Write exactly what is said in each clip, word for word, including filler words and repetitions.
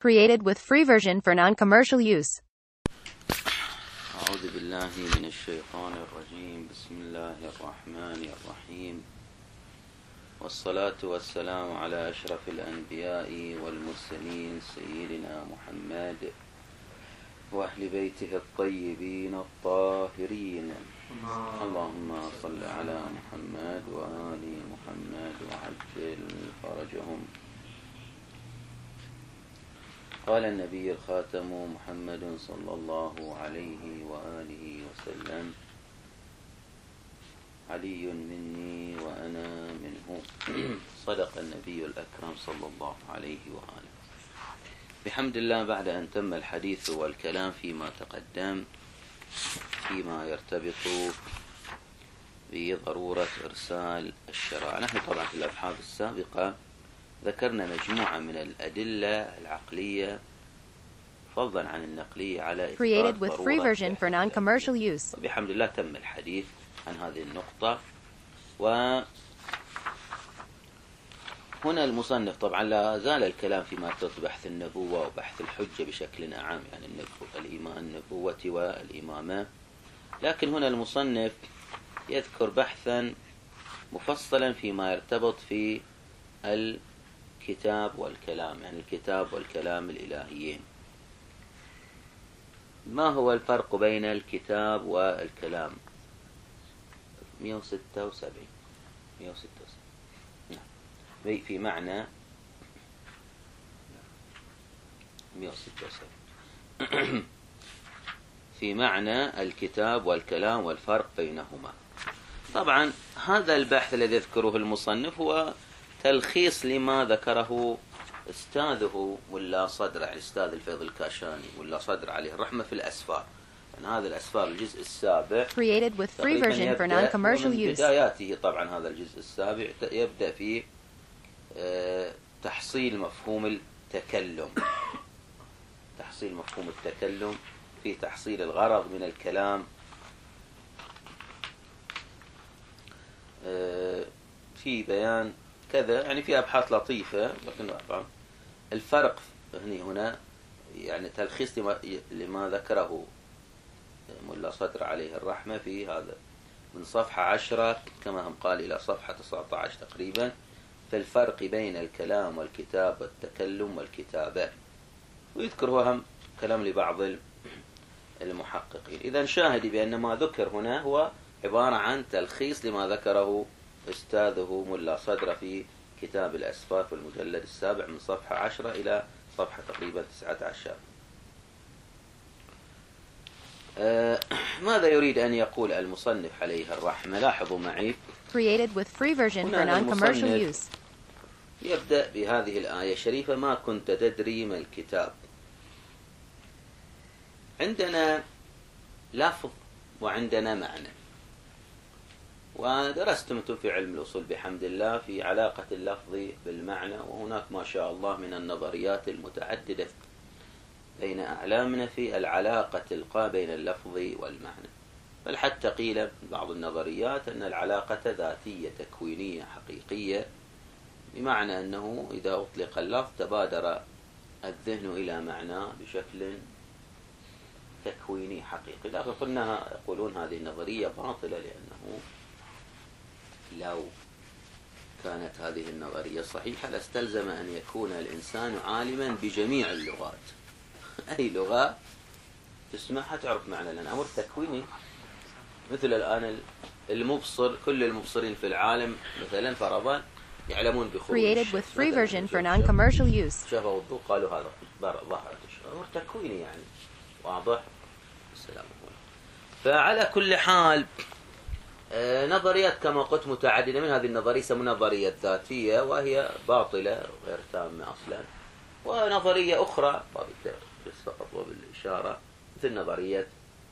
Created with free version for non-commercial use. أعوذ بالله من الشيطان الرجيم. بسم الله الرحمن الرحيم، والصلاة والسلام على أشرف الأنبياء والمرسلين سيدنا محمد وأهل بيته الطيبين الطاهرين. اللهم صل على محمد وآل محمد وعجل فرجهم. قال النبي الخاتم محمد صلى الله عليه وآله وسلم: علي مني وأنا منه. صدق النبي الأكرم صلى الله عليه وآله. بحمد الله، بعد أن تم الحديث والكلام فيما تقدم فيما يرتبط بضرورة إرسال الشرائع، نحن طبعا في الأبحاث السابقة ذكرنا مجموعة من الأدلة العقلية فضلا عن النقلية على Created with free version for non-commercial use. بحمد الله تم الحديث عن هذه النقطة. وهنا المصنف طبعا لا زال الكلام فيما يرتبط بحث النبوة وبحث الحجة بشكل عام، يعني الإيمان النبوة والإمامة، لكن هنا المصنف يذكر بحثا مفصلا فيما يرتبط في الكتاب والكلام، يعني الكتاب والكلام الإلهيين. ما هو الفرق بين الكتاب والكلام؟ مئة وستة وسبعين مئة وستة وسبعين نعم، في معنى مئة وستة وسبعين في معنى الكتاب والكلام والفرق بينهما. طبعا هذا البحث الذي يذكره المصنف هو تلخيص لما ذكره استاذه ملا صدر، يعني استاذ الفيض الكاشاني ملا صدر عليه الرحمة في الأسفار. يعني هذا الأسفار الجزء السابع Created with free version for non-commercial use. بداياته طبعا هذا الجزء السابع يبدأ في تحصيل مفهوم التكلم، تحصيل مفهوم التكلم في تحصيل الغرض من الكلام، في بيان كذا، يعني في أبحاث لطيفة. لكن الفرق هنا هنا يعني تلخيص لما, لما ذكره ملا صدر عليه الرحمة في هذا من صفحة عشرة كما هم قال إلى صفحة تسعة عشر تقريبا، في الفرق بين الكلام والكتاب والتكلم والكتابة، ويذكر هو هم كلام لبعض المحققين. إذا شاهدي بأن ما ذكر هنا هو عبارة عن تلخيص لما ذكره أستاذه ملا صدر في كتاب الأسفار في المجلد السابع من صفحة عشرة إلى صفحة تقريبا تسعة عشر. آه ماذا يريد أن يقول المصنف عليه الرحمة؟ لاحظوا معي. Created with free version for non-commercial use. يبدأ بهذه الآية الشريفة: ما كنت تدري ما الكتاب. عندنا لفظ وعندنا معنى، ودرستم أنتم في علم الأصول بحمد الله في علاقة اللفظ بالمعنى، وهناك ما شاء الله من النظريات المتعددة بين أعلامنا في العلاقة القا بين اللفظ والمعنى، بل حتى قيل بعض النظريات أن العلاقة ذاتية تكوينية حقيقية، بمعنى أنه إذا أطلق اللفظ تبادر الذهن إلى معناه بشكل تكويني حقيقي. لكن قلنا يقولون هذه النظرية باطلة، لأنه لو كانت هذه النظرية صحيحة لاستلزم أن يكون الإنسان عالما بجميع اللغات. أي لغة تسمعها تعرف معنى، لأن أمر تكويني. مثل الآن المبصر، كل المبصرين في العالم مثلا فرضا يعلمون بخروج Created with free version for non-commercial use. شافوا الضوء قالوا هذا ظهرت الشمس، أمر تكويني يعني واضح. السلام عليكم. فعلى كل حال نظريات كما قلت متعددة، من هذه النظرية يسمونها نظرية ذاتية وهي باطلة غير تامة أصلا، ونظرية أخرى بس فقط وبالإشارة مثل نظرية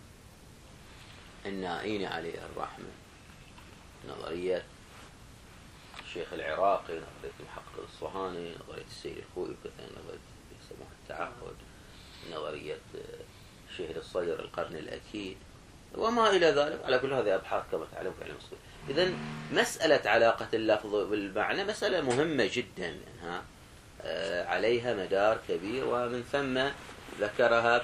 النائين عليه الرحمة، نظرية الشيخ العراقي، نظرية المحقق الصهاني، نظرية السيد الخوئي، وكذا نظرية يسمونها التعهد، نظرية شهر الصدر القرن الأكيد وما إلى ذلك. على كل هذه أبحاث كما تعلم في علم الأصول. إذن مسألة علاقة اللفظ بالمعنى مسألة مهمة جدا، لأنها عليها مدار كبير، ومن ثم ذكرها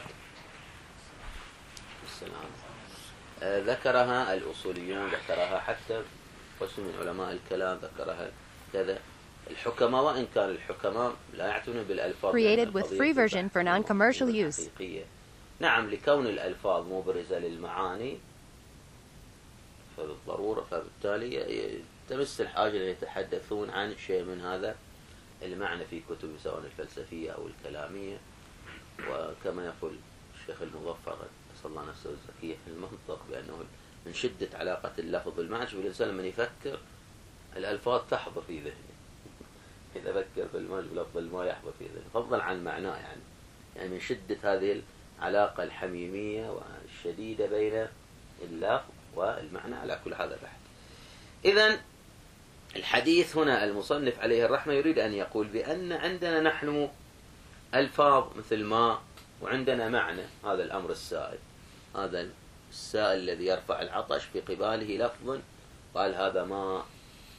السلام ذكرها الأصوليون، ذكرها حتى قسم من علماء الكلام، ذكرها كذا الحكماء، وإن كان الحكماء لا يعتنون بالألفاظ. Created with free version for non-commercial use. نعم، لكون الألفاظ مبرزة للمعاني فبالضرورة فبالتالي تمس الحاجة أن يتحدثون عن شيء من هذا المعنى في كتب سواء الفلسفية أو الكلامية. وكما يقول الشيخ المظفر نسأل الله نفسه الزكية في المنطق بأنه من شدة علاقة اللفظ بالمعنى، والإنسان لما يفكر الألفاظ تحضر في ذهنه، إذا فكر بالمعنى بلفظ ما يحضر في ذهنه فضلا عن معناه. يعني يعني من شدة هذه العلاقة الحميمية والشديدة بين اللفظ والمعنى. على كل هذا بحث. إذن الحديث هنا المصنف عليه الرحمة يريد أن يقول بأن عندنا نحن ألفاظ مثل ما، وعندنا معنى. هذا الأمر السائل، هذا السائل الذي يرفع العطش في قباله لفظ قال هذا ماء.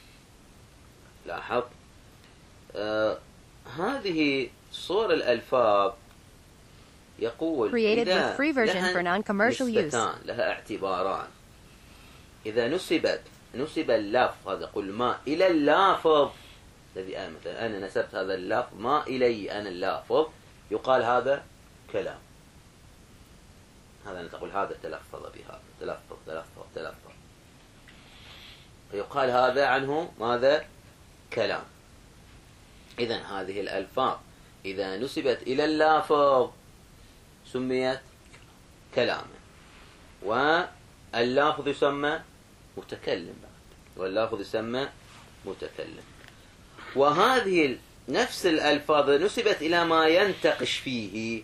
لاحظ آه هذه صور الألفاظ يقول Created with free version for non-commercial use. لها اعتباران. إذا نسبت نسب اللفظ، هذا قل ما إلى اللافظ الذي أنا مثلا أنا نسبت هذا اللفظ ما إلي أنا اللافظ، يقال هذا كلام. هذا أنا تقول هذا تلفظ بهذا، تلفظ تلفظ تلفظ، فيقال هذا عنه ماذا؟ كلام. إذن هذه الألفاظ إذا نسبت إلى اللافظ سميت كلاما، واللافظ يسمى متكلم، واللافظ يسمى متكلم. وهذه نفس الألفاظ نسبت إلى ما ينتقش فيه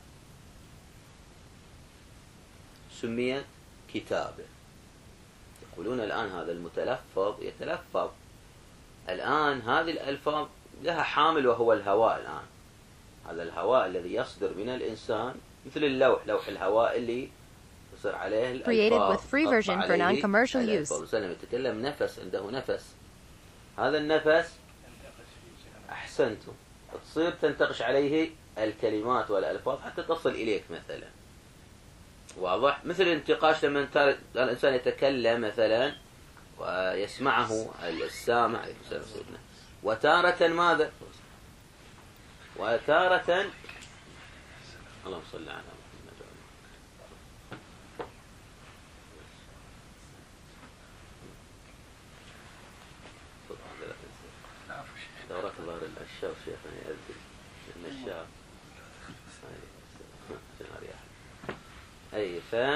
سميت كتابة. يقولون الآن هذا المتلفظ يتلفظ، الآن هذه الألفاظ لها حامل وهو الهواء. الآن هذا الهواء الذي يصدر من الإنسان مثل اللوح، لوح الهواء اللي يصير عليه الألفاظ. Created with free version for non-commercial use. الإنسان يتكلم نفس، عنده نفس، هذا النفس أحسنتم تصير تنتقش عليه الكلمات والألفاظ حتى تصل إليك مثلا. واضح؟ مثل الانتقاش لما الإنسان يتكلم مثلا ويسمعه السامع، وتارة ماذا؟ وتارة اللهم صل على محمد. دورات الله الشاب شيخنا يأذن من الشاب أي ف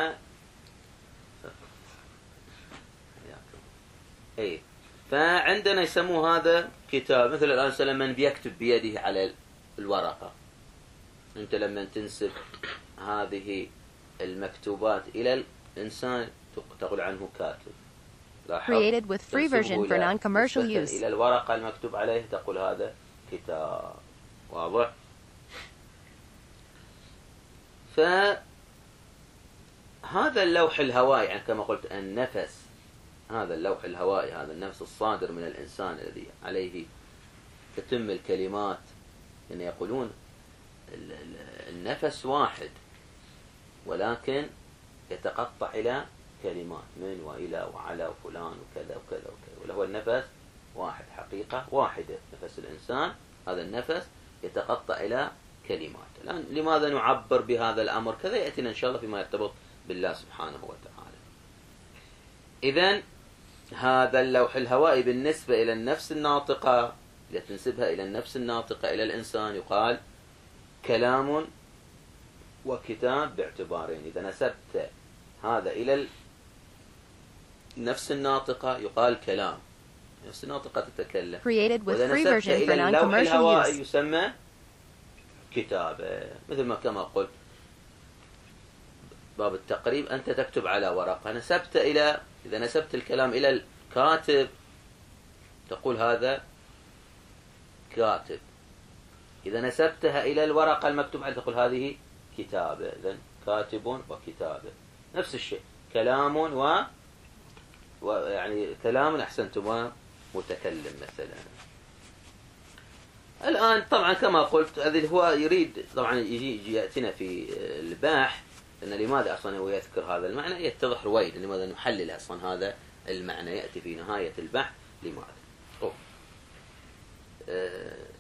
أي فعندنا يسموه هذا كتاب. مثل الآن سلم من بيكتب بيده على الورقة، أنت لما تنسب هذه المكتوبات إلى الإنسان تقول عنه كاتب. Created with free version for non-commercial use. إلى الورقة المكتوب عليه تقول هذا كتاب. واضح؟ فهذا اللوح الهوائي، يعني كما قلت النفس، هذا اللوح الهوائي، هذا النفس الصادر من الإنسان الذي عليه تتم الكلمات. يعني يقولون النفس واحد ولكن يتقطع إلى كلمات، من وإلى وعلى وفلان وكذا وكذا وكذا، وله النفس واحد، حقيقة واحدة. نفس الإنسان هذا النفس يتقطع إلى كلمات. الآن لماذا نعبر بهذا الأمر كذا؟ يأتينا إن شاء الله فيما يرتبط بالله سبحانه وتعالى. إذن هذا اللوح الهوائي بالنسبة إلى النفس الناطقة، إذا تنسبها إلى النفس الناطقة إلى الإنسان يقال كلام وكتاب باعتبارين. إذا نسبت هذا إلى النفس الناطقة يقال كلام، النفس الناطقة تتكلم. وإذا نسبت إلى اللوح الهوائي يسمى كتابة. مثل ما كما قلت باب التقريب، أنت تكتب على ورقة، نسبت إلى إذا نسبت الكلام إلى الكاتب تقول هذا كاتب. إذا نسبتها إلى الورقة المكتوب عليها تقول هذه كتابة. إذن كاتب وكتابة نفس الشيء، كلام و ويعني كلام أحسنتم ومتكلم مثلا. الآن طبعا كما قلت هذا هو يريد طبعا يجي, يجي يأتينا في الباحث أن لماذا أصلا هو يذكر هذا المعنى، يتضح رويد لماذا نحلل أصلا هذا المعنى، يأتي في نهاية البحث لماذا. أوه. أه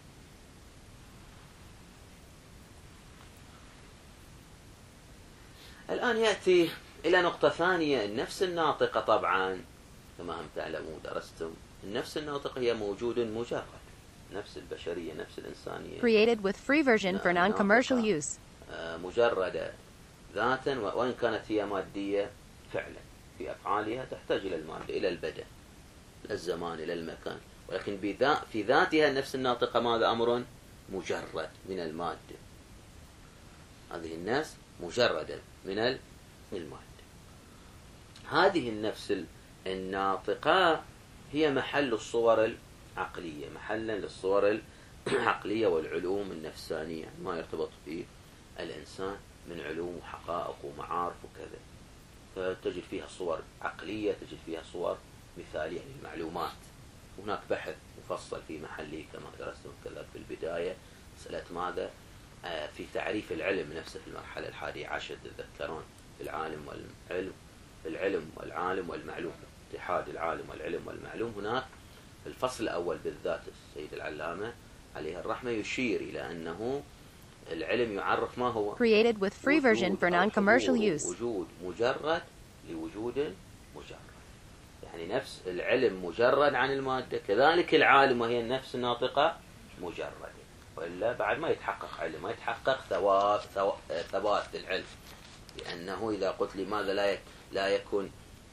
الآن يأتي إلى نقطة ثانية. النفس الناطقة طبعا كما هم تعلمون درستم، النفس الناطقة هي موجود مجرد، نفس البشرية نفس الإنسانية Created with free version for non-commercial use. مجردة ذاتا، وإن كانت هي مادية فعلا في أفعالها تحتاج إلى المادة، إلى البدن، إلى الزمان، إلى المكان، ولكن في ذاتها النفس الناطقة ماذا؟ أمر مجرد من المادة. هذه النفس مجردة من المادة. هذه النفس الناطقة هي محل الصور العقلية، محلا للصور العقلية والعلوم النفسانية، ما يرتبط به الإنسان من علوم وحقائق ومعارف وكذا. فتجد فيها صور عقلية، تجد فيها صور مثالية للمعلومات. هناك بحث مفصل في محله كما درستم كذلك في البداية، مسألة ماذا؟ آه في تعريف العلم نفسه في المرحلة الحادية عشر تذكرون، في العالم والعلم، في العلم والعالم والمعلوم، اتحاد العالم والعلم والمعلوم. هناك في الفصل الأول بالذات السيد العلامة عليه الرحمة يشير إلى أنه العلم يعرف ما هو Created with free version for non-commercial use. وجود مجرد لوجود مجرد، يعني نفس العلم مجرد عن المادة، كذلك العالم وهي النفس الناطقة مجردة، وإلا بعد ما يتحقق علم، ما يتحقق ثواب ثبات العلم. لأنه إذا قلت لماذا لا لا يكون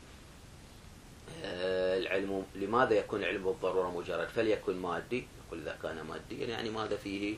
العلم، لماذا يكون العلم بالضرورة مجرد؟ فليكن مادي، نقول إذا كان ماديا يعني ماذا فيه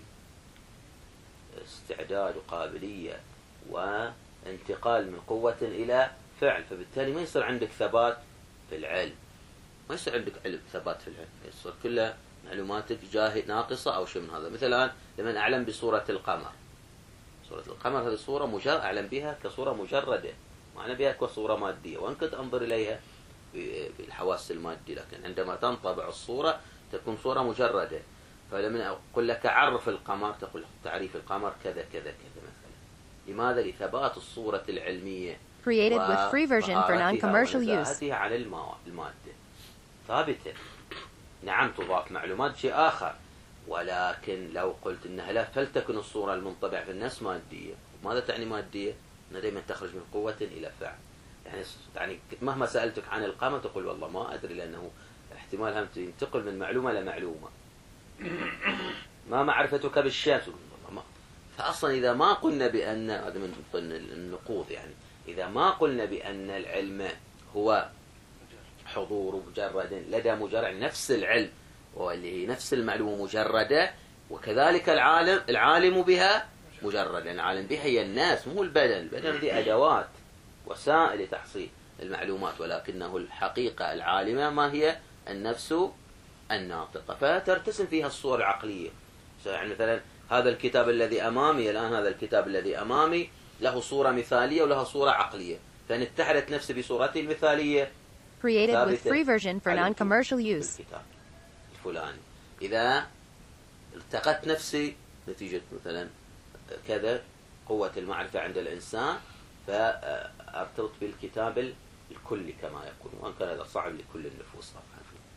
استعداد وقابلية وانتقال من قوة إلى فعل، فبالتالي ما يصير عندك ثبات في العلم، ما يصير عندك علم ثبات في العلم، يصير كلها معلوماتك جاهد ناقصة أو شيء من هذا. مثلا لمن أعلم بصورة القمر، صورة القمر هذه صورة مجرد أعلم بها كصورة مجردة، معنى بها كصورة مادية، وأن كنت أنظر إليها بالحواس المادية، لكن عندما تنطبع الصورة تكون صورة مجردة. فلما أقول لك عرف القمر تقول تعريف القمر كذا كذا كذا مثلا. لماذا؟ لثبات الصورة العلمية Created with free version for non-commercial use. على المادة ثابتة. نعم تضاف معلومات شيء آخر، ولكن لو قلت إنها لا، فلتكن الصورة المنطبعة في النفس مادية. ماذا تعني مادية؟ أنها دائما تخرج من قوة إلى فعل. يعني يعني مهما سألتك عن القمر تقول والله ما أدري، لأنه احتمال هم تنتقل من معلومة لمعلومة. ما معرفتك بالشمس؟ ما. فأصلا إذا ما قلنا بأن هذا من ضمن النقوض، يعني إذا ما قلنا بأن العلم هو حضور مجرد لدى مجرد نفس العلم واللي هي نفس المعلومة مجردة، وكذلك العالم العالم بها مجرد، لأن العالم بها هي الناس مو البدن. البدن دي أدوات وسائل لتحصيل المعلومات، ولكنه الحقيقة العالمة ما هي؟ النفس الناطقة. فترتسم فيها الصور العقلية. يعني مثلا هذا الكتاب الذي أمامي الآن، هذا الكتاب الذي أمامي له صورة مثالية وله صورة عقلية، فإن اتحدت نفسي بصورته المثالية Created with free version for non-commercial use. الكتاب الفلاني. إذا التقت نفسي نتيجة مثلا كذا قوة المعرفة عند الإنسان، فأرتبط بالكتاب الكلي كما يقول، وأن كان هذا صعب لكل النفوس طبعا،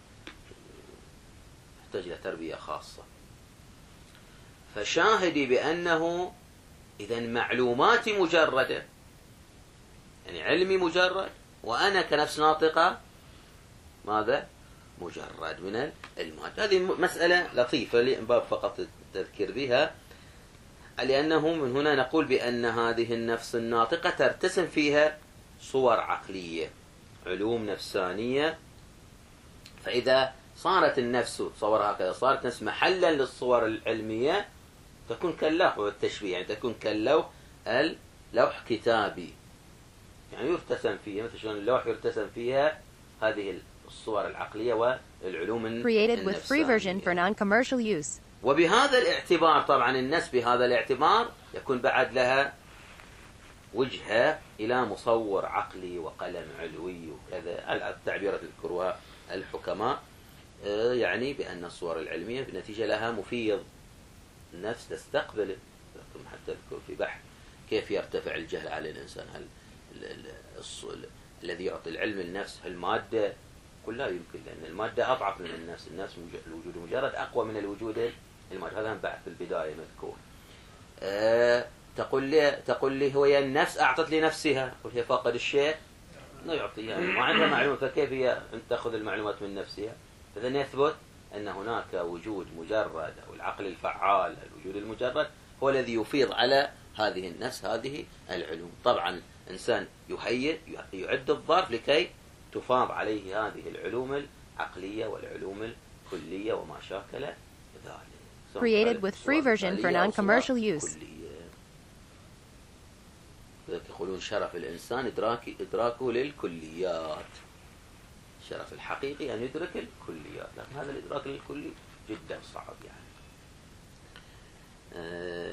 يحتاج إلى تربية خاصة. فشاهدي بأنه إذا معلوماتي مجردة، يعني علمي مجرد، وأنا كنفس ناطقة ماذا؟ مجرد من المادة. هذه مسألة لطيفة لباب فقط التذكير بها، لأنه من هنا نقول بأن هذه النفس الناطقة ترتسم فيها صور عقلية، علوم نفسانية. فإذا صارت النفس تصور هكذا، صارت نفس محلا للصور العلمية، تكون كاللوح والتشبيه، يعني تكون كاللوح اللوح كتابي، يعني يرتسم فيها مثل شلون اللوح يرتسم فيها هذه الصور العقلية والعلوم Created with free version for non-commercial use. وبهذا الاعتبار طبعا النفس بهذا الاعتبار يكون بعد لها وجهة إلى مصور عقلي وقلم علوي وكذا، التعبيرات الكروها الحكماء، يعني بأن الصور العلمية بالنتيجة لها مفيض النفس تستقبله. حتى أذكر في بحث كيف يرتفع الجهل على الإنسان، هل الذي يعطي العلم النفس المادة؟ قل لا يمكن، لأن المادة أضعف من النفس. النفس الوجود المجرد أقوى من الوجود المادة. هذا بحث في البداية مذكور. أه تقول لي تقول لي هو النفس أعطت لنفسها، قل هي فاقد الشيء لا يعطيها، يعني ما عندها معلومة، فكيف هي تأخذ المعلومات من نفسها؟ فإذا يثبت أن هناك وجود مجرد، أو العقل الفعال، الوجود المجرد هو الذي يفيض على هذه النفس هذه العلوم. طبعا إنسان يهيئ يعد الظرف لكي تفاض عليه هذه العلوم العقلية والعلوم الكلية وما شاكل ذلك. Created with free version for non-commercial use. يقولون شرف الإنسان إدراك إدراكه للكليات. الشرف الحقيقي أن يدرك الكليات، لكن هذا الإدراك للكلي جدا صعب يعني. آه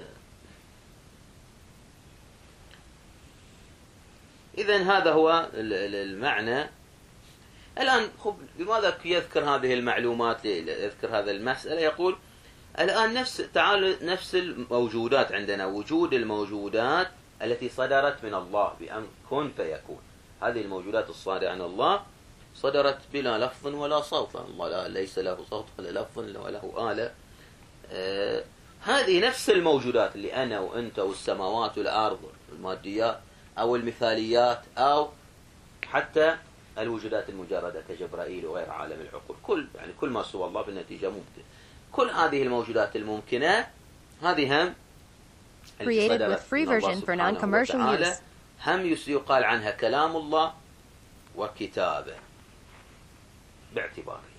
إذن هذا هو المعنى. الآن خب لماذا يذكر هذه المعلومات؟ يذكر هذا المسألة. يقول الآن نفس تعال نفس الموجودات عندنا، وجود الموجودات التي صدرت من الله بأمر كن فيكون. هذه الموجودات الصادرة عن الله صدرت بلا لفظ ولا صوت. الله ليس له صوت ولا لفظ وله آلة. آه هذه نفس الموجودات اللي أنا وأنت والسماوات والأرض الماديات أو المثاليات أو حتى الوجودات المجردة كجبرائيل وغير عالم العقول، كل يعني كل ما سوى الله بالنتيجة ممكن. كل هذه الموجودات الممكنة هذه هم Created with free version for non-commercial use. هم يقال عنها كلام الله وكتابه باعتباره.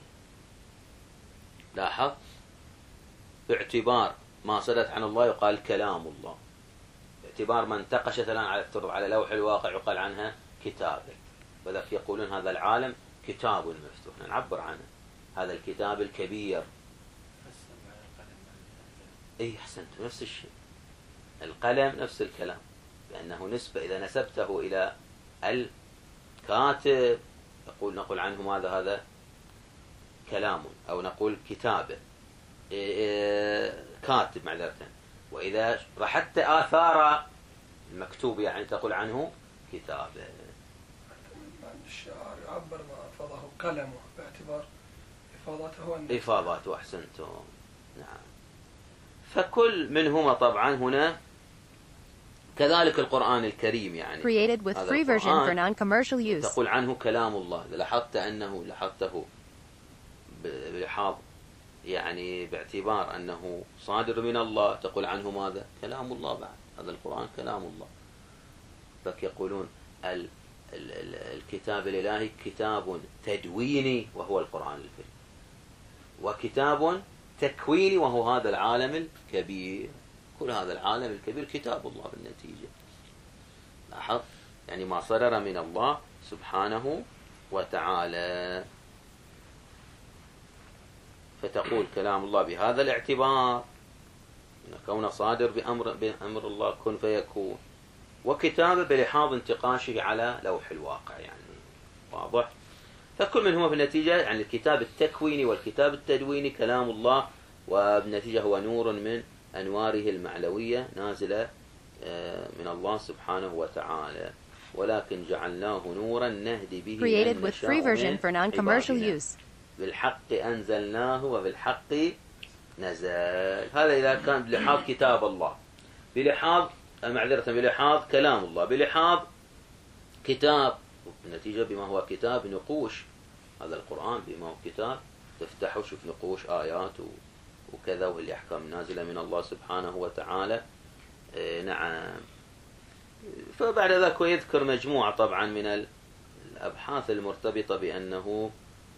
لاحظ، باعتبار ما صدت عن الله يقال كلام الله، باعتبار ما انتقشت الآن على على لوح الواقع يقال عنها كتابه. وذلك يقولون هذا العالم كتاب مفتوح، نعبر عنه هذا الكتاب الكبير. اي احسنت، نفس الشيء. القلم نفس الكلام، لأنه نسبة. إذا نسبته إلى الكاتب يقول نقول عنه ماذا؟ هذا كلام، أو نقول كتابه كاتب معذرة. وإذا رحت آثار المكتوب يعني تقول عنه كتابه. الشعر يعبر ما أفاضه كلمه باعتبار إفاضته أن إفاضته. أحسنتم، نعم. فكل منهما طبعا هنا كذلك القرآن الكريم يعني Created with free version for non-commercial use. تقول عنه كلام الله. لاحظت أنه لاحظته بلحاظ يعني باعتبار أنه صادر من الله تقول عنه ماذا؟ كلام الله. بعد هذا القرآن كلام الله. فك يقولون ال ال ال الكتاب الإلهي كتاب تدويني وهو القرآن الكريم، وكتاب تكويني وهو هذا العالم الكبير. كل هذا العالم الكبير كتاب الله بالنتيجة. لاحظ يعني ما صدر من الله سبحانه وتعالى. فتقول كلام الله بهذا الاعتبار أن كونه صادر بأمر, بأمر الله كن فيكون، وكتابه بلحاظ انتقاشه على لوح الواقع يعني واضح. فكل منهما في النتيجة يعني الكتاب التكويني والكتاب التدويني كلام الله، وبالنتيجة هو نور من أنواره المعلوية نازلة من الله سبحانه وتعالى. ولكن جعلناه نورا نهدي به Created with free version for non-commercial use. بالحق أنزلناه وبالحق نزل. هذا إذا كان بلحاظ كتاب الله، بلحاظ معذرة بلحاظ كلام الله، بلحاظ كتاب بالنتيجة بما هو كتاب نقوش. هذا القرآن بما هو كتاب تفتحه شوف نقوش آيات وكذا، واللي أحكام نازلة من الله سبحانه وتعالى. إيه نعم. فبعد ذلك يذكر مجموعة طبعا من الأبحاث المرتبطة بأنه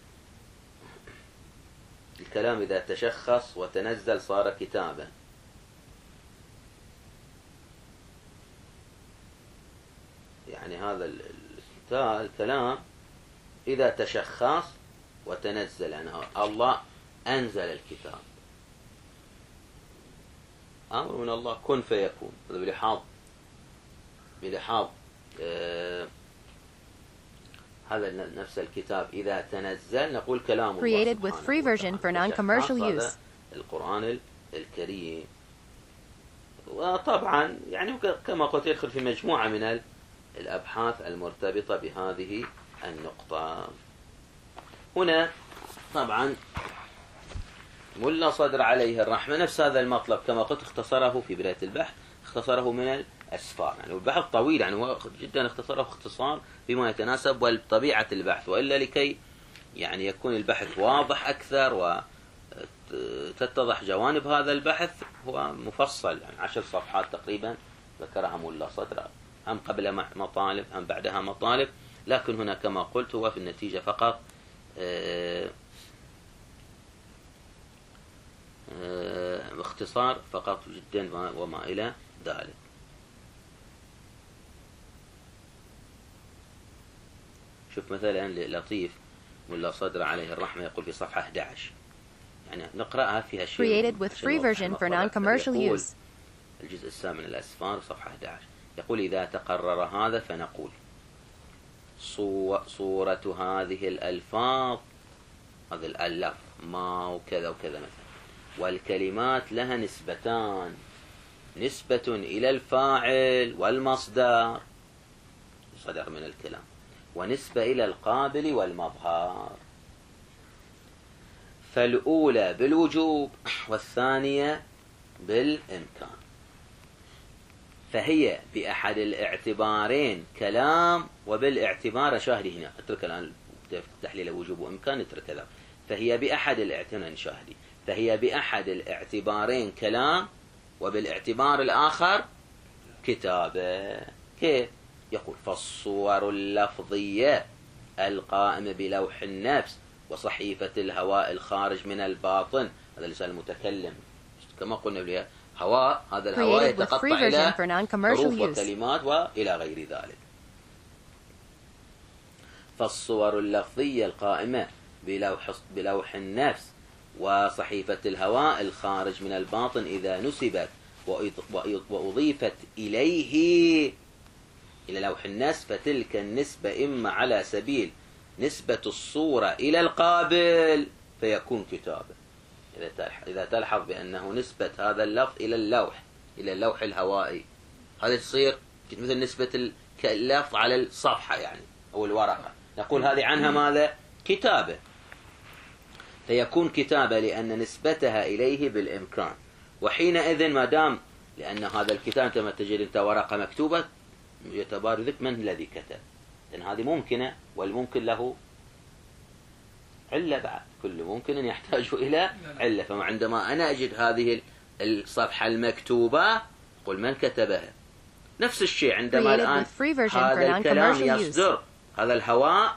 الكلام إذا تشخص وتنزل صار كتابا. يعني هذا الكتاب الكلام إذا تشخص وتنزل، يعني الله أنزل الكتاب أمر من الله كن فيكون. هذا بلحاظ بلحاظ آه هذا نفس الكتاب إذا تنزل نقول كلام الله Created with free version for non-commercial use. القرآن الكريم. وطبعا يعني كما قلت يدخل في مجموعة من الأبحاث المرتبطة بهذه النقطة. هنا طبعا ملا صدر عليه الرحمة نفس هذا المطلب كما قلت اختصره في بداية البحث، اختصره من الأسفار، يعني البحث طويل يعني هو جدا اختصره اختصار بما يتناسب وطبيعة البحث، وإلا لكي يعني يكون البحث واضح أكثر وتتضح جوانب هذا البحث هو مفصل، يعني عشر صفحات تقريبا ذكرها ملا صدر، أم قبل مطالب أم بعدها مطالب، لكن هنا كما قلت هو في النتيجة فقط اه اه اختصار فقط جدا وما إلى ذلك. شوف مثلا لطيف ملا صدر عليه الرحمة يقول في صفحة أحد عشر، يعني نقرأها فيها شيء Created with free version for non-commercial use. الجزء الثامن من الأسفار صفحة أحد عشر يقول إذا تقرر هذا فنقول صورة هذه الألفاظ، هذا الألف ما وكذا وكذا مثلا، والكلمات لها نسبتان، نسبة إلى الفاعل والمصدر صدر من الكلام، ونسبة إلى القابل والمظهر، فالأولى بالوجوب والثانية بالإمكان، فهي بأحد الاعتبارين كلام وبالاعتبار شاهدي. هنا اترك الآن تحليل وجوب وإمكان اترك هذا، فهي بأحد الاعتبارين شاهدي فهي بأحد الاعتبارين كلام وبالاعتبار الآخر كتابة. كيف؟ يقول فالصور اللفظية القائمة بلوح النفس وصحيفة الهواء الخارج من الباطن، هذا لسان المتكلم كما قلنا بها هواء، هذا الهواء يتقطع إلى حروف وكلمات وإلى غير ذلك. فالصور اللفظية القائمة بلوح, بلوح النفس وصحيفة الهواء الخارج من الباطن إذا نسبت وأضيفت إليه إلى لوح النفس فتلك النسبة إما على سبيل نسبة الصورة إلى القابل فيكون كتابة. إذا تلحظ بأنه نسبة هذا اللفظ إلى اللوح إلى اللوح الهوائي، هذا تصير مثل نسبة اللفظ على الصفحة يعني أو الورقة، نقول هذه عنها ماذا؟ كتابة، فيكون كتابة لأن نسبتها إليه بالإمكان. وحينئذ ما دام لأن هذا الكتاب أنت ما تجد أنت ورقة مكتوبة يتبارذك من الذي كتب، لأن هذه ممكنة والممكن له علة، بعد كل ممكن يحتاج إلى علة، فعندما أنا أجد هذه الصفحة المكتوبة قل من كتبها. نفس الشيء عندما الآن هذا الكلام يصدر، هذا الهواء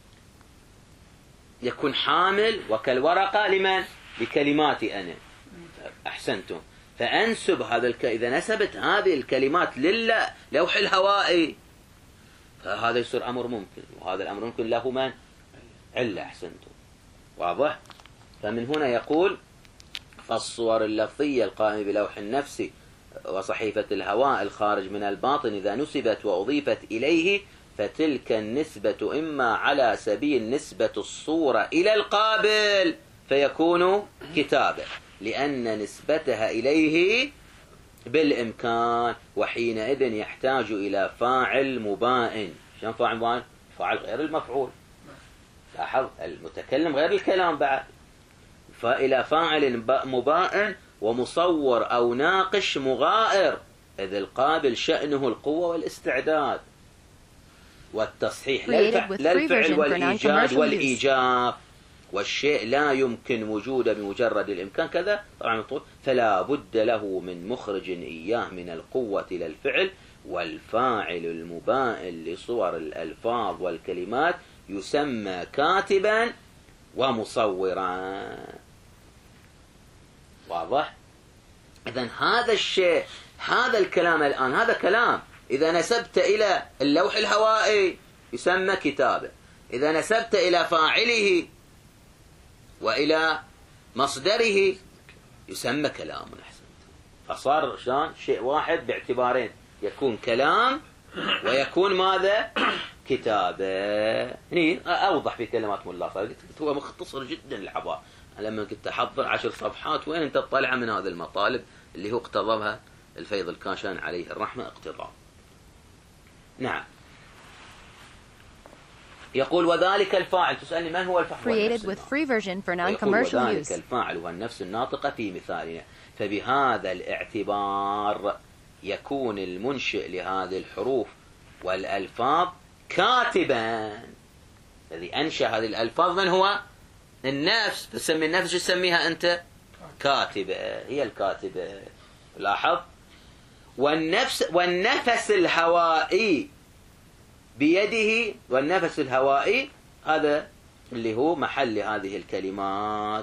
يكون حامل وكالورقة لمن؟ لكلماتي أنا. أحسنتم، فأنسب هذا الك... إذا نسبت هذه الكلمات للوح الهوائي فهذا يصير أمر ممكن، وهذا الأمر ممكن له من؟ علة. أحسنتم، واضح؟ فمن هنا يقول فالصور اللفظية القائمة بلوح النفس وصحيفة الهواء الخارج من الباطن إذا نسبت وأضيفت إليه فتلك النسبة إما على سبيل نسبة الصورة إلى القابل فيكون كتابة لأن نسبتها إليه بالإمكان، وحينئذ يحتاج إلى فاعل مبائن. شلون فاعل مبائن؟ فاعل غير المفعول، لاحظ المتكلم غير الكلام بعد، فإلى فاعل مبائن ومصور أو ناقش مغائر، إذ القابل شأنه القوة والاستعداد والتصحيح لا الفعل والإيجاد والإيجاب، والشيء لا يمكن وجوده بمجرد الإمكان كذا طبعا، فلا بد له من مخرج إياه من القوة للفعل، والفاعل المبائن لصور الألفاظ والكلمات يسمى كاتبا ومصورا. واضح؟ إذن هذا الشيء، هذا الكلام الآن، هذا كلام إذا نسبت إلى اللوح الهوائي يسمى كتابة، إذا نسبت إلى فاعله وإلى مصدره يسمى كلام. أحسنت، فصار شلون شيء واحد باعتبارين، يكون كلام ويكون ماذا؟ كتابة. هني أوضح في كلمات ملا صدر، هو مختصر جدا العبارة. لما كنت أحضر عشر صفحات وين أنت تطلع من هذه المطالب اللي هو اقتضبها الفيض الكاشان عليه الرحمة اقتضاء. نعم. يقول وذلك الفاعل، تسألني من هو الفاعل؟ created with free version for non-commercial وذلك use. الفاعل هو النفس الناطقة في مثالنا. فبهذا الاعتبار يكون المنشئ لهذه الحروف والألفاظ كاتبا. الذي أنشأ هذه الألفاظ من هو؟ النفس. تسمي النفس شو تسميها أنت؟ كاتبة. هي الكاتبة. لاحظ. والنفس والنفس الهوائي بيده، والنفس الهوائي هذا اللي هو محل هذه الكلمات.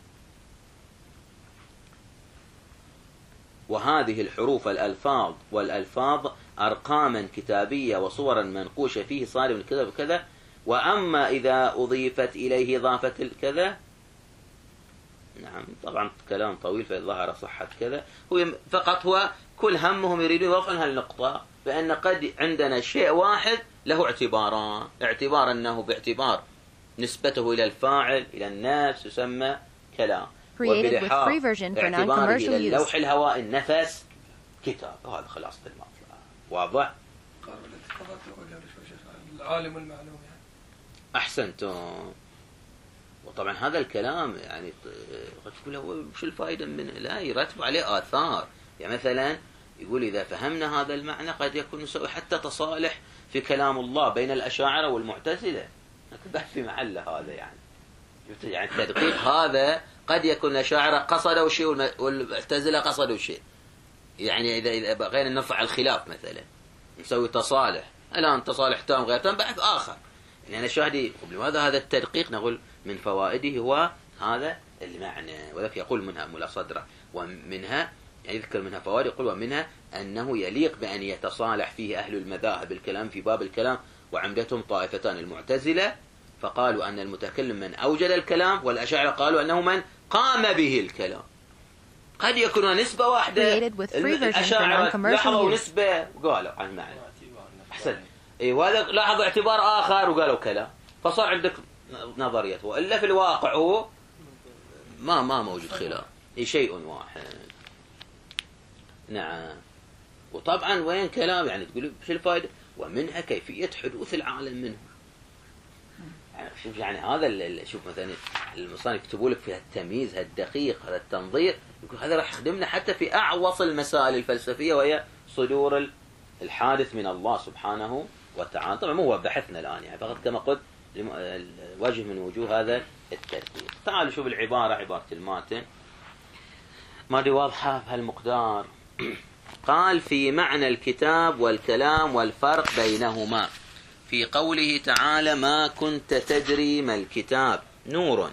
وهذه الحروف الألفاظ والألفاظ أرقاما كتابية وصورا منقوشة فيه صار من كذا وكذا. وأما إذا أضيفت إليه إضافة الكذا، نعم طبعا كلام طويل فظهر صحة كذا، هو فقط هو كل همهم يريدون يوقعون هالنقطة، فإن قد عندنا شيء واحد له اعتباران. اعتبار أنه باعتبار نسبته إلى الفاعل إلى النفس يسمى كلام، وبلحاظ اعتباره إلى اللوح الهواء النفس كتاب. وهذا خلاصة المطلع. واضح؟ العالم والمعلوم يعني. أحسنتم. وطبعا هذا الكلام يعني قد تقول شو الفائدة منه؟ لا، يرتب عليه آثار. يعني مثلا يقول إذا فهمنا هذا المعنى قد يكون نسوي حتى تصالح في كلام الله بين الأشاعرة والمعتزلة. بحث في محله هذا يعني. يعني التدقيق هذا قد يكون الأشاعرة قصدوا شيء والمعتزلة قصدوا شيء. يعني إذا إذا بغينا نرفع الخلاف مثلا نسوي تصالح، الآن تصالح تام غير تام بحث آخر. يعني شاهدي لماذا هذا التدقيق؟ نقول من فوائده هو هذا المعنى. وذلك يقول منها ملا صدره ومنها يعني يذكر منها فوائد، يقول ومنها أنه يليق بأن يتصالح فيه أهل المذاهب الكلام في باب الكلام، وعمدتهم طائفتان المعتزلة فقالوا أن المتكلم من أوجد الكلام، والأشاعرة قالوا أنه من قام به الكلام. قد يكون نسبة واحدة، الأشاعرة لاحظوا نسبة وقالوا عن معنى. أحسن. إيه وهذا لاحظوا اعتبار آخر وقالوا كلام، فصار عندك نظرية. وإلا في الواقع هو ما ما موجود خلاف، إيه شيء واحد. نعم. وطبعا وين كلام يعني تقول شو الفائدة؟ ومنها كيفية حدوث العالم منه. يعني شوف يعني هذا شوف مثلا المصانف يكتبوا لك في التمييز الدقيق هذا التنظير، يقول هذا راح يخدمنا حتى في أعوص المسائل الفلسفية وهي صدور الحادث من الله سبحانه وتعالى. طبعا مو هو بحثنا الآن يعني، فقط كما قلت وجه من وجوه هذا الترتيب. تعالوا شوف العبارة، عبارة الماتن ما دي واضحة بهالمقدار. قال في معنى الكتاب والكلام والفرق بينهما في قوله تعالى ما كنت تدري ما الكتاب نور.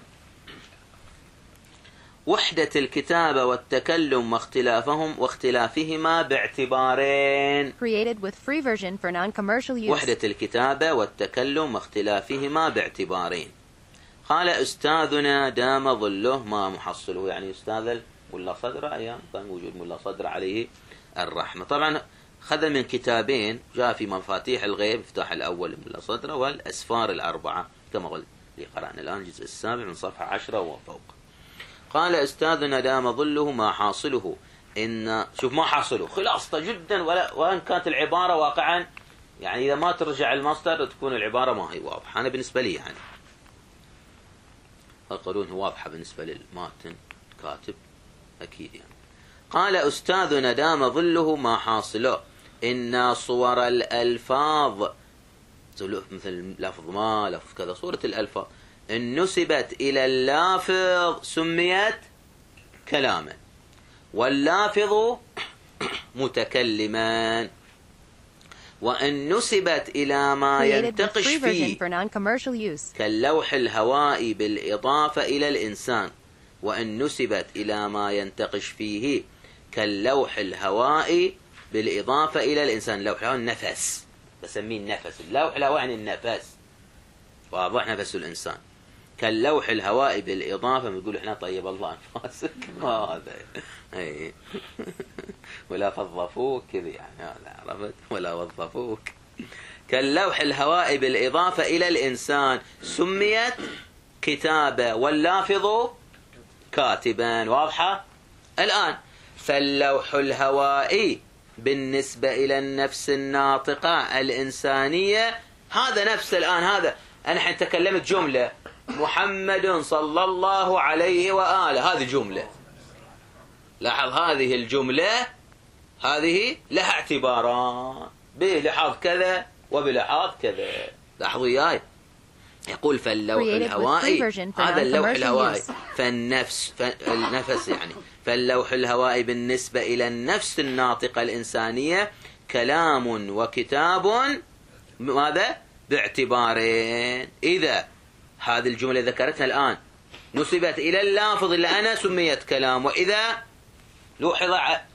وحدة الكتابة والتكلم واختلافهم واختلافهما باعتبارين. created with free version for non-commercial use. وحدة الكتابة والتكلم واختلافهما باعتبارين. قال أستاذنا دام ظله ما محصله، يعني أستاذ ملا صدر أيام كان وجود ملا صدر عليه الرحمة. طبعا خذ من كتابين جاء في مفاتيح الغيب افتتاح الأول ملا صدر والأسفار الأربعة كما قلت اللي قرأنا الآن الجزء السابع من صفحة عشرة وفوق. قال أستاذنا دام ظله ما حاصله إن شوف ما حاصله خلاصة جدا، ولا وإن كانت العبارة واقعا يعني إذا ما ترجع المصدر تكون العبارة ما هي واضحة. أنا بالنسبة لي يعني القانون واضحة بالنسبة للماتن كاتب أكيد يعني. قال أستاذنا دام ظله ما حاصله إن صور الألفاظ مثل لفظ ما لفظ كذا صورة الألفاظ إن نسبت إلى اللافظ سميت كلاما، واللافظ متكلما، وإن نسبت إلى ما ينتقش فيه كاللوح الهوائي بالإضافة إلى الإنسان، وإن نسبت إلى ما ينتقش فيه كاللوح الهوائي بالإضافة إلى الإنسان. اللوح الهوائي النفس، بسميه النفس. اللوح الهوائي يعني النفس، واضح نفس الإنسان. كاللوح الهوائي بالإضافة بنقول إحنا طيب الله أنفاسك ما هذا أي ولا فضفوك كذا يعني هذا عرفت ولا وظفوك. كاللوح الهوائي بالإضافة إلى الإنسان سميت كتابة، واللافظ كاتبا. واضحة الآن. فاللوح الهوائي بالنسبة إلى النفس الناطقة الإنسانية، هذا نفس الآن، هذا أنا حين تكلمت جملة محمد صلى الله عليه وآله، هذه جملة. لاحظ هذه الجملة هذه لها اعتباران، بلحاظ كذا وبلحاظ كذا. لاحظوا وياي، يقول فاللوح الهوائي، هذا اللوح الهوائي، فالنفس فالنفس يعني فاللوح الهوائي بالنسبة إلى النفس الناطقة الإنسانية كلام وكتاب، ماذا؟ باعتبارين. إذا هذه الجملة ذكرتها الآن نسبت إلى اللافظ اللي أنا سميت كلام، وإذا لوحظ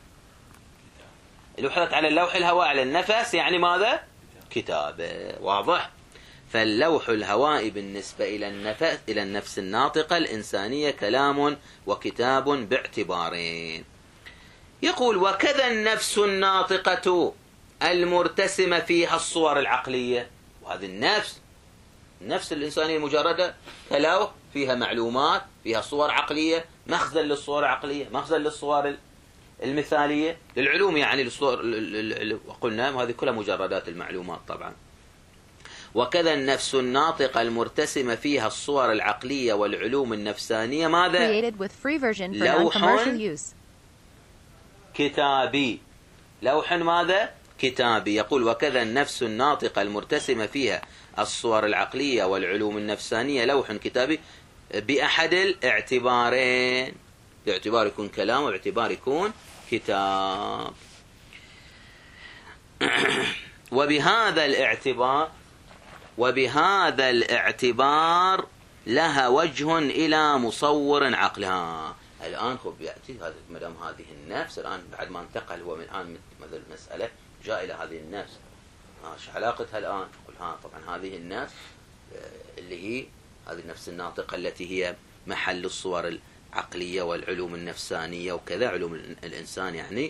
لوحظت على اللوح الهوائي على النفس يعني ماذا؟ كتابة. واضح؟ فاللوح الهوائي بالنسبة إلى النفس إلى النفس الناطقة الإنسانية كلام وكتاب باعتبارين. يقول وكذا النفس الناطقة المرتسمة فيها الصور العقلية، وهذه النفس النفس الإنسانية مجردة كلوح، فيها معلومات، فيها صور عقلية، مخزن للصور العقلية، مخزن للصور المثالية، للعلوم يعني للصور، وقلنا هذه كلها مجردات المعلومات طبعا. وكذا النفس الناطقة المرتسمة فيها الصور العقلية والعلوم النفسانية ماذا؟ لوح كتابي. لوح ماذا؟ كتابي. يقول وكذا النفس الناطقة المرتسمة فيها الصور العقلية والعلوم النفسانية لوح كتابي بأحد الاعتبارين، باعتبار يكون كلام وباعتبار يكون كتاب. وبهذا الاعتبار وبهذا الاعتبار لها وجه إلى مصور عقلها. الآن خب يأتي هذا مدام هذه النفس الآن بعد ما انتقل هو من الآن مثل المسألة جاء إلى هذه النفس، ايش علاقتها الآن؟ يقول ها طبعا هذه النفس اللي هي هذه النفس الناطقة التي هي محل الصور العقلية والعلوم النفسانية وكذا، علوم الإنسان يعني.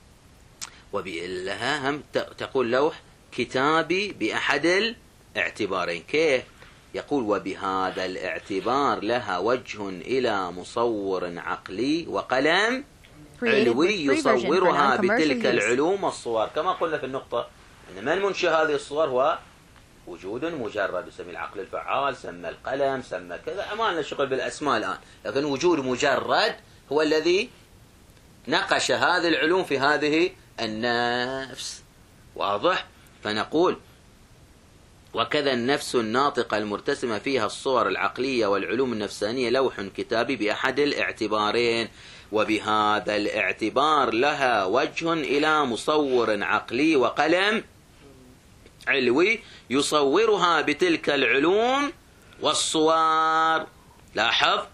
وبلها هم تقول لوح كتابي بأحد الاعتبارين. كيف؟ يقول وبهذا الاعتبار لها وجه إلى مصور عقلي وقلم علوي يصورها بتلك العلوم والصور. كما قلنا في النقطة أن من منشئ هذه الصور هو وجود مجرد، يسمى العقل الفعال، سمى القلم، سمى كذا، ما لنا شغل بالأسماء الآن، لكن وجود مجرد هو الذي نقش هذه العلوم في هذه النفس. واضح؟ فنقول وكذا النفس الناطقة المرتسمة فيها الصور العقلية والعلوم النفسانية لوح كتابي بأحد الاعتبارين، وبهذا الاعتبار لها وجه إلى مصور عقلي وقلم علوي يصورها بتلك العلوم والصور. لاحظ،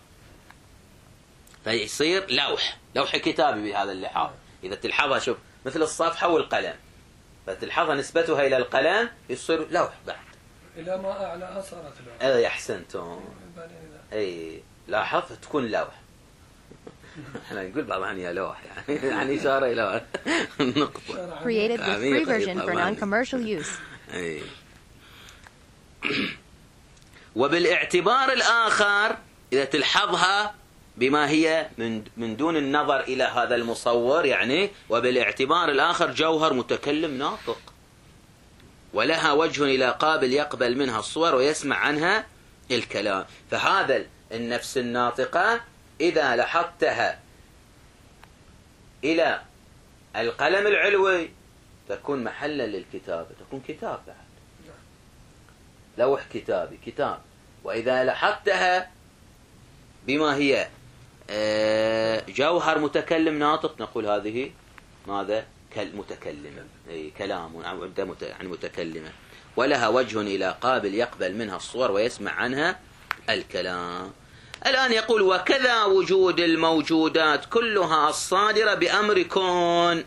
فيصير لوح لوح كتابي بهذا اللحاظ. إذا تلحظها شوف مثل الصفحة والقلم، فتلحظها نسبتها إلى القلم يصير لوح بعد، إلى ما أعلاها صارت لوح. أي أحسنتم. أي لاحظ تكون لوح. احنا نقول بعض هي لوح يعني يعني إشارة إلى النقطة. Created with free version for non-commercial use. أي. وبالاعتبار الآخر إذا تلحظها بما هي من من دون النظر إلى هذا المصور يعني، وبالاعتبار الآخر جوهر متكلم ناطق، ولها وجه إلى قابل يقبل منها الصور ويسمع عنها الكلام. فهذا النفس الناطقة إذا لحظتها إلى القلم العلوي تكون محلا للكتابة، تكون كتاب بعد، لوح كتابي كتاب. وإذا لحظتها بما هي جوهر متكلم ناطق نقول هذه ماذا؟ متكلمة، أي كلام يعني متكلمة، ولها وجه إلى قابل يقبل منها الصور ويسمع عنها الكلام. الآن يقول وكذا وجود الموجودات كلها الصادرة بأمر كون.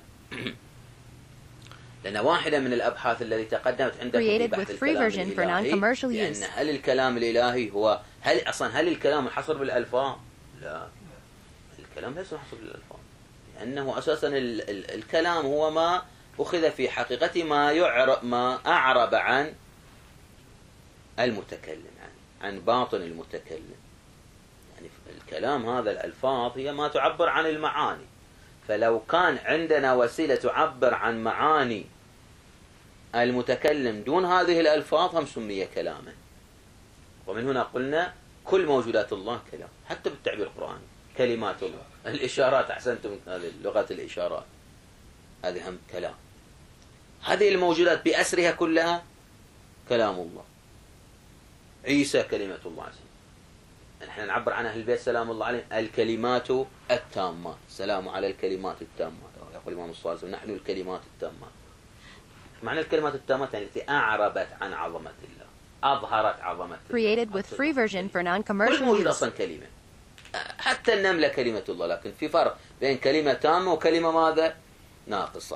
لأن واحدة من الأبحاث التي تقدمت عندك في بحث الكلام الإلهي، لأن هل الكلام الإلهي هو هل أصلا هل الكلام حصر بالألفاظ؟ لا، الكلام ليس حصر بالألفاظ، لأنه أساسا ال ال الكلام هو ما أخذ في حقيقته ما يعرب ما أعرب عن المتكلم، يعني عن باطن المتكلم. يعني الكلام هذا الألفاظ هي ما تعبر عن المعاني، فلو كان عندنا وسيلة تعبر عن معاني المتكلم دون هذه الألفاظ هم سمي كلاما. ومن هنا قلنا كل موجودات الله كلام، حتى بالتعبير القرآني كلمات الله. الإشارات، أحسنتم، هذه لغة الإشارات هذه هم كلام. هذه الموجودات بأسرها كلها كلام الله. عيسى كلمة الله عز وجل. نحن نعبر عن أهل البيت سلام الله عليهم الكلمات التامات، سلام على الكلمات التامات. يقول الإمام الصادق نحن الكلمات التامات. معنى الكلمات التامات يعني التي أعربت عن عظمة الله، أظهرت عظمة الله. Created with free version for كل non-commercial موجود use. أصلا كلمة، حتى النملة كلمة الله، لكن في فرق بين كلمة تامة وكلمة ماذا؟ ناقصة.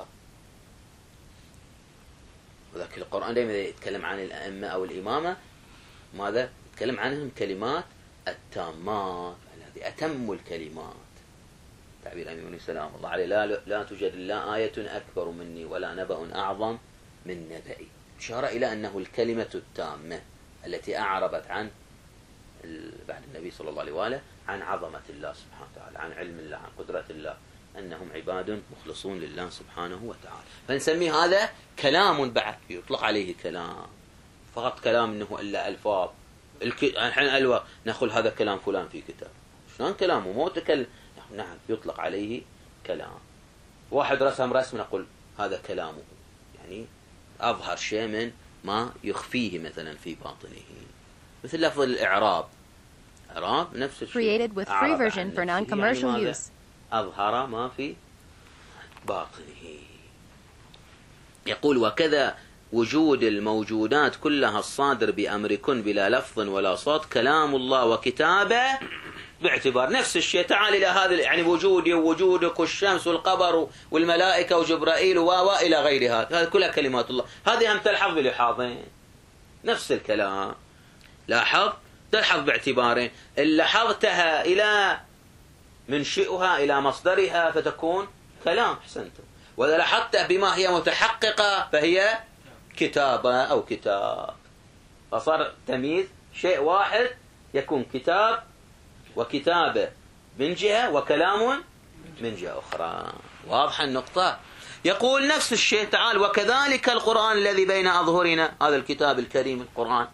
وذلك القرآن دائما يتكلم عن الأئمة أو الإمامة ماذا؟ يتكلم عنهم كلمات التامات، الذي أتم الكلمات. تعبير أمين سلام الله عليه لا, لا توجد لا آية أكبر مني ولا نبأ أعظم من نبئي. إشارة إلى أنه الكلمة التامة التي أعربت عن بعد النبي صلى الله عليه وآله عن عظمة الله سبحانه وتعالى، عن علم الله، عن قدرة الله، أنهم عباد مخلصون لله سبحانه وتعالى. فنسمي هذا كلام، بعد يطلق عليه كلام، فقط كلام إنه إلا ألفاظ. الحين ألوى نقول هذا كلام فلان في كتاب، شلون كلامه مو تكلم؟ نعم يطلق عليه كلام. واحد رسم رسم نقول هذا كلامه، يعني أظهر شيء من ما يخفيه مثلا في باطنه. مثل لفظ الإعراب، إعراب نفس الشيء. Created with free version for non-commercial يعني use. أظهر ما في باطنه. يقول وكذا وجود الموجودات كلها الصادر بأمر كن بلا لفظ ولا صوت كلام الله وكتابه باعتبار نفس الشيء. تعال إلى هذا يعني وجودي ووجودك والشمس والقمر والملائكة وجبرائيل وإلى غيرها، هذه كلها كلمات الله. هذه هم تلحظ بلحاظين، نفس الكلام. لاحظ تلحظ باعتبارين، إن لحظتها إلى منشئها إلى مصدرها فتكون كلام، أحسنتم. وإذا لاحظتها بما هي متحققة فهي كتابة أو كتاب. فصار تمييز شيء واحد يكون كتاب وكتابة من جهة وكلام من جهة أخرى. واضحة النقطة؟ يقول نفس الشيء تعال وكذلك القرآن الذي بين أظهرنا، هذا الكتاب الكريم القرآن،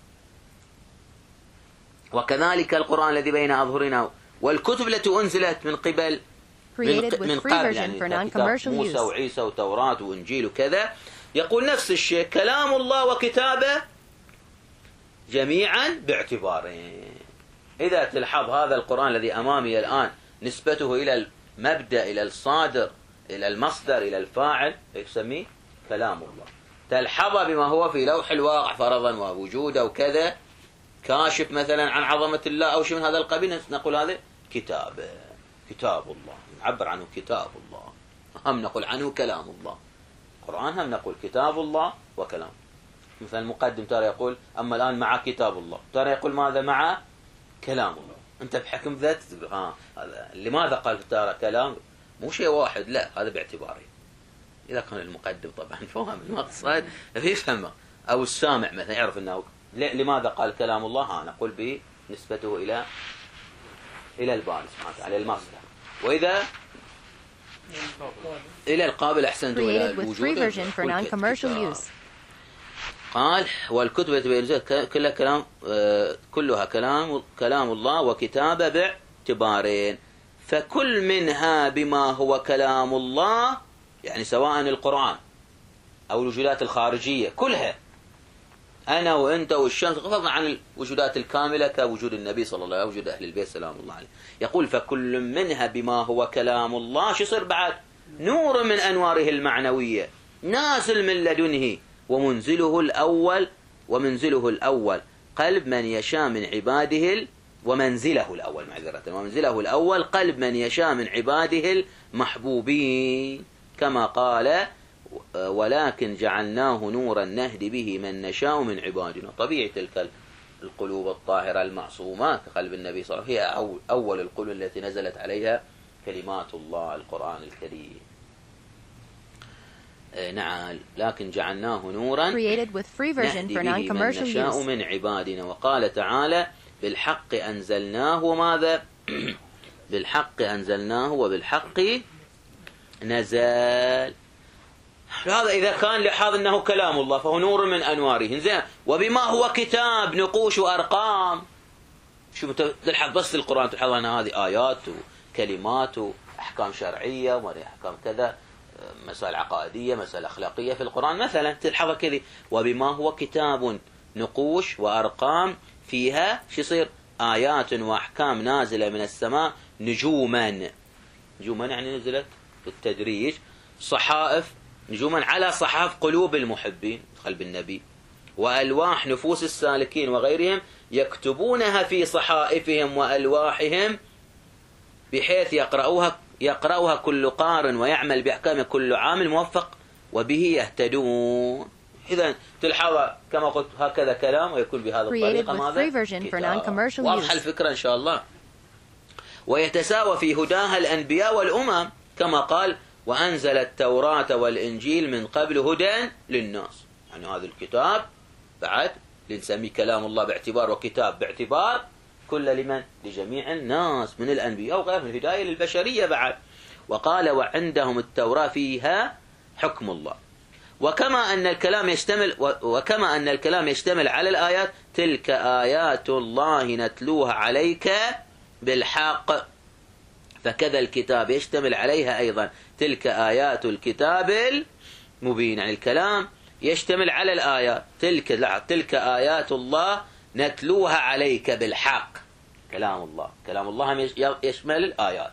وكذلك القرآن الذي بين أظهرنا والكتب التي أنزلت من قبل من, من قبل يعني كتاب موسى وعيسى وتوراة وإنجيل وكذا. يقول نفس الشيء كلام الله وكتابه جميعا باعتبارين. إذا تلحظ هذا القرآن الذي أمامي الآن نسبته إلى المبدأ، إلى الصادر، إلى المصدر، إلى الفاعل، يسميه كلام الله. تلحظ بما هو في لوح الواقع فرضا ووجوده وكذا، كاشف مثلا عن عظمة الله أو شيء من هذا القبيل، نقول هذا كتاب كتاب الله، نعبر عنه كتاب الله. هم نقول عنه كلام الله. القرآن هم نقول كتاب الله وكلام. مثلا المقدم ترى يقول أما الآن مع كتاب الله، ترى يقول ماذا مع كلام الله. أنت بحكم ذات ها هذا لماذا قال ترى كلام؟ مو شيء واحد، لا هذا باعتبارين. إذا كان المقدم طبعا فهم المقصد يفهمه، أو السامع مثلا يعرف أنه لماذا قال كلام الله، ها نقول بنسبته إلى إلى الباري سبحانه وتعالى المصدر. وإذا إلى القابل أحسنت إلى الوجود. قال والكتب التي كلها كلام كلها كلام كلام الله وكتابه باعتبارين، فكل منها بما هو كلام الله، يعني سواء القرآن أو الوجودات الخارجية كلها، أنا وأنت والشمس، غضاً عن الوجودات الكاملة كوجود النبي صلى الله عليه وسلم، وجود أهل البيت سلام الله عليه. يقول فكل منها بما هو كلام الله، شو يصير بعد؟ نور من أنواره المعنوية نازل من لدنه، ومنزله الأول ومنزله الأول قلب من يشاء من عباده ال... ومنزله الأول معذرة ومنزله الأول قلب من يشاء من عباده المحبوبين، كما قال ولكن جعلناه نورا نهدي به من نشاء من عبادنا. طبيعي تلك القلوب الطاهرة المعصومة كقلب النبي صلى الله عليه وسلم هي أول القلوب التي نزلت عليها كلمات الله القرآن الكريم. نعم لكن جعلناه نورا نهدي به من نشاء من عبادنا. وقال تعالى بالحق أنزلناه، وماذا؟ بالحق أنزلناه وبالحق نزل. هذا إذا كان لحاظ أنه كلام الله فهو نور من أنواره. زين، وبما هو كتاب نقوش وأرقام. شوف تلحظ بس القرآن تلحظ أن هذه آيات وكلمات وأحكام شرعية وأحكام كذا، مسائل عقائدية، مسائل أخلاقية في القرآن مثلا تلحظها كذي. وبما هو كتاب نقوش وأرقام فيها شو يصير؟ آيات وأحكام نازلة من السماء نجوما. نجوما يعني نزلت بالتدريج. صحائف، نجوما على صحائف قلوب المحبين قلب النبي، وألواح نفوس السالكين وغيرهم يكتبونها في صحائفهم وألواحهم بحيث يقرأوها يقرأها كل قار ويعمل بأحكام كل عامل موفق وبه يهتدون. إذا تلحظ كما قلت هكذا كلام ويكون بهذا الطريقة ماذا؟ واضح الفكرة إن شاء الله. ويتساوى في هداها الأنبياء والأمم كما قال وأنزل التوراة والإنجيل من قبل هدى للناس. يعني هذا الكتاب بعد لنسميه كلام الله باعتبار وكتاب باعتبار كل لمن؟ لجميع الناس من الأنبياء وغيرهم، الهداية للبشرية بعد. وقال وعندهم التوراة فيها حكم الله. وكما أن الكلام يشتمل وكما أن الكلام يشتمل على الآيات تلك آيات الله نتلوها عليك بالحق، فكذا الكتاب يشتمل عليها أيضا تلك آيات الكتاب المبين. يعني الكلام يشتمل على الآيات، تلك تلك آيات الله نتلوها عليك بالحق. كلام الله كلام الله يشمل الآيات،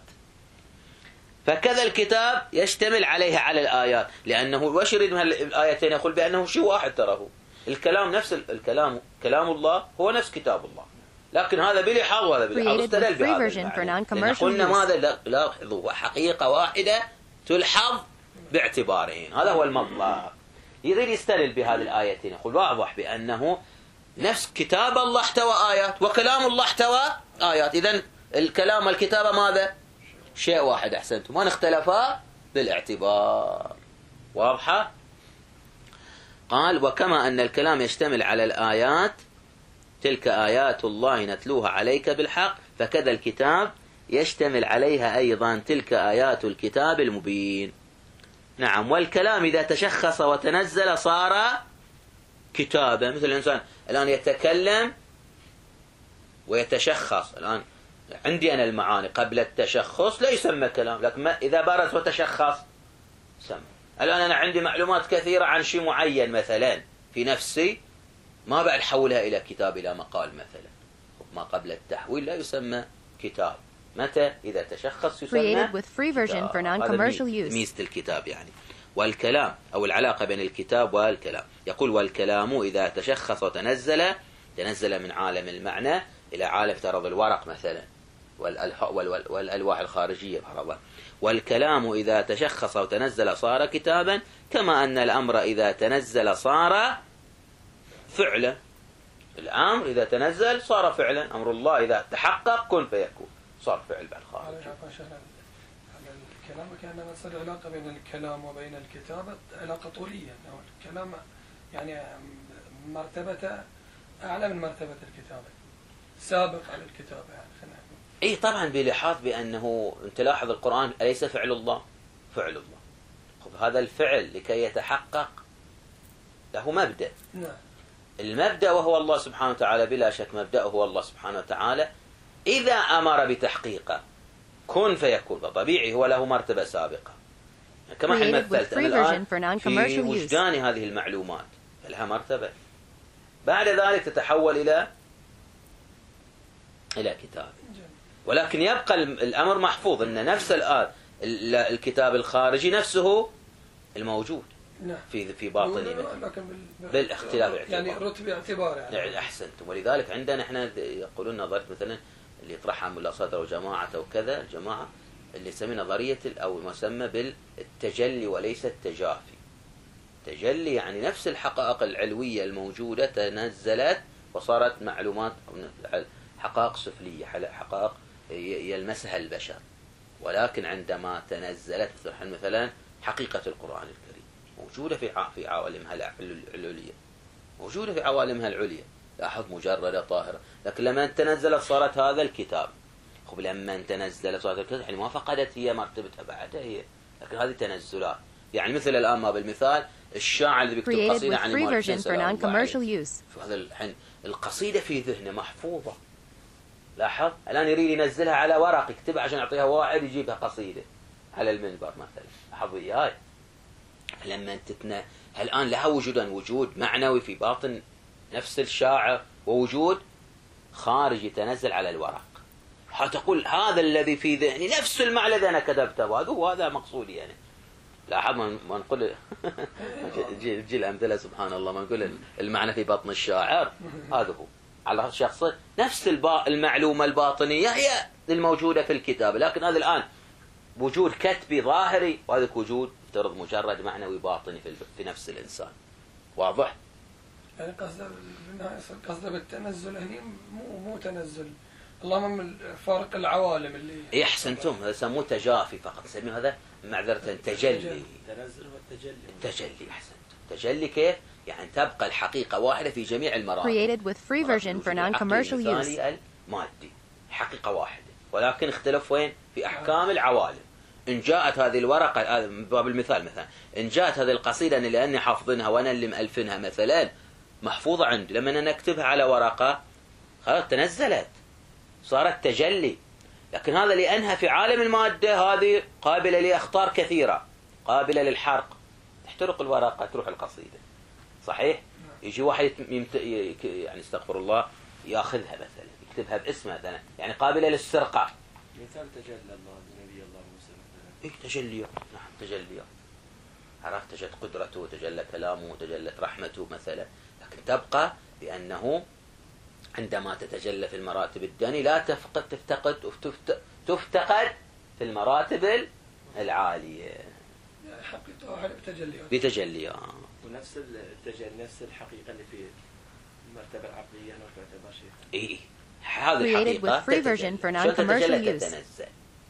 فكذا الكتاب يشتمل عليها على الآيات، لأنه وش يريد من الآيتين؟ يقول بأنه شيء واحد تراه الكلام نفس الكلام كلام الله هو نفس كتاب الله، لكن هذا بلحاظ وهذا بلحاظ. استدل بهذا قلنا ماذا؟ لاحظوا حقيقة واحدة تلحظ باعتبارين، هذا هو المطلب. يريد يستدل بهذه الآيتين يقول واضح بأنه نفس كتاب الله احتوى آيات وكلام الله احتوى آيات. إذن الكلام والكتابة ماذا؟ شيء واحد. أحسنتم، وان اختلفا بالاعتبار. واضحة؟ قال وكما أن الكلام يشتمل على الآيات تلك آيات الله نتلوها عليك بالحق، فكذا الكتاب يشتمل عليها أيضا تلك آيات الكتاب المبين. نعم، والكلام إذا تشخص وتنزل صار كتابا. مثل الإنسان الآن يتكلم ويتشخص. الآن عندي أنا المعاني قبل التشخص لا يسمى كلام، لكن إذا برز وتشخص سمى. الآن أنا عندي معلومات كثيرة عن شيء معين مثلا في نفسي، ما بعد حولها إلى كتاب إلى مقال مثلا. ما قبل التحويل لا يسمى كتاب. متى؟ إذا تشخص يسمى كتاب. ميزة الكتاب يعني. والكلام أو العلاقة بين الكتاب والكلام. يقول والكلام إذا تشخص وتنزل تنزل من عالم المعنى إلى عالم افترض الورق مثلا والألواح الخارجية فرضا. والكلام إذا تشخص وتنزل صار كتابا، كما أن الأمر إذا تنزل صار فعلا. الأمر إذا تنزل صار فعلا. أمر الله إذا تحقق كن فيكون صار فعل بعد خارج. الكلام كأنما تصير علاقة بين الكلام وبين الكتابة علاقة طولية. الكلام يعني مرتبة أعلى من مرتبة الكتابة، سابق على الكتابة يعني. اي طبعا بلحاظ بأنه انت لاحظ القرآن أليس فعل الله؟ فعل الله. خذ هذا الفعل لكي يتحقق له مبدأ. نعم. المبدأ وهو الله سبحانه وتعالى، بلا شك مبدأه هو الله سبحانه وتعالى. إذا أمر بتحقيقه كن فيكون، فطبيعي هو له مرتبة سابقة. كما حين مثلت الآن في وجدان هذه المعلومات لها مرتبة، بعد ذلك تتحول إلى إلى كتاب. ولكن يبقى الأمر محفوظ أن نفس الآن الكتاب الخارجي نفسه الموجود في في باطنه بالاختلاف يعني رتبة اعتبار يعني. أحسنتم. ولذلك عندنا احنا يقولون نظرية مثلا اللي يطرحها ملا صدر وجماعة وكذا الجماعة اللي يسمى نظرية أو مسمى بالتجلي وليس التجافي. تجلي يعني نفس الحقائق العلوية الموجودة تنزلت وصارت معلومات حقائق سفلية، حقائق يلمسها البشر. ولكن عندما تنزلت مثلا حقيقة القرآن الكريم موجودة في في عوالمها العليا، موجودة في عوالمها العليا، لاحظ مجردة طاهرة. لكن لما تنزلت صارت هذا الكتاب. خب لما تنزلت صارت الكتاب يعني ما فقدت هي مرتبتها بعدها، هي لكن هذه تنزلات. يعني مثل الآن ما بالمثال الشاعر اللي بيكتب Created قصيدة with عن free الإمام version الحسين for سلام الله عليه. non-commercial use. هذا الحين القصيدة في ذهنه محفوظة. لاحظ الآن يريد ينزلها على ورق يكتبها عشان يعطيها واحد يجيبها قصيدة على المنبر مثلا. لاحظ وياي لما تتنا الآن لها وجودان، وجود معنوي في باطن نفس الشاعر ووجود خارج يتنزل على الورق. تقول هذا الذي في ذهني نفس المعنى الذي أنا كتبته، وهذا وهذا مقصودي يعني. لاحظ ما نقول جي, جي الأمثلة سبحان الله، ما نقول المعنى في بطن الشاعر هذا هو على شخصه، نفس المعلومة الباطنية هي الموجودة في الكتاب، لكن هذا الآن وجود كتبي ظاهري، وهذا وجود افترض مجرد معنوي باطني في, في نفس الإنسان. واضح؟ يعني قصده بالنهاية قصده بالتنزل هني مو مو تنزل، اللهم من فارق العوالم اللي إيه أحسنتم، هذا يسموه تجافي فقط، نسميه هذا معذرة تجلي. التنزل هو التجلي. التجلي أحسنت. تجلي كيف؟ يعني تبقى الحقيقة واحدة في جميع المراتب. Created with free version for non-commercial use. المادي حقيقة واحدة، ولكن اختلف وين؟ في أحكام العوالم. إن جاءت هذه الورقة من باب المثال مثلا، إن جاءت هذه القصيدة أنا لأني حافظينها وأنا اللي مألفينها مثلا محفوظة عندي، لما أنا أكتبها على ورقة خلاص تنزلت صارت تجلي. لكن هذا لأنها في عالم المادة هذه قابلة لأخطار كثيرة، قابلة للحرق، تحترق الورقة تروح القصيدة. صحيح؟ يجي واحد يمت... يعني استغفر الله ياخذها مثلا يكتبها باسمه مثلا، يعني قابلة للسرقة. مثال تجلى الله بنبي الله موسى مثلا. إيه تجليات، نعم تجليات. عرفت تجلت قدرته وتجلى كلامه وتجلت رحمته مثلا، لكن تبقى بأنه عندما تتجلى في المراتب الدنيا لا تفقد تفتقد تفتقد في المراتب العالية. حقيقة واحدة بتجليات. بتجليات. ونفس التجلي نفس الحقيقة اللي في المرتبة العقلية ما تعتبر شيء. إيه هذه الحقيقة تتجلى تتنزل.